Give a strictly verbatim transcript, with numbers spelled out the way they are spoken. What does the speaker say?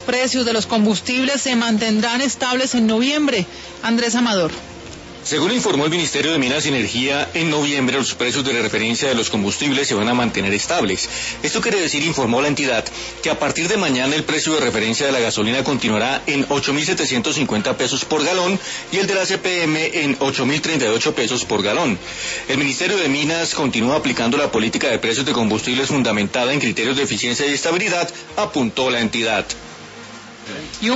precios de los combustibles se mantendrán estables en noviembre. Andrés Amador. Según informó el Ministerio de Minas y Energía, en noviembre los precios de referencia de los combustibles se van a mantener estables. Esto quiere decir, informó la entidad, que a partir de mañana el precio de referencia de la gasolina continuará en ocho mil setecientos cincuenta pesos por galón y el de la C P M en ocho mil treinta y ocho pesos por galón. El Ministerio de Minas continúa aplicando la política de precios de combustibles fundamentada en criterios de eficiencia y estabilidad, apuntó la entidad.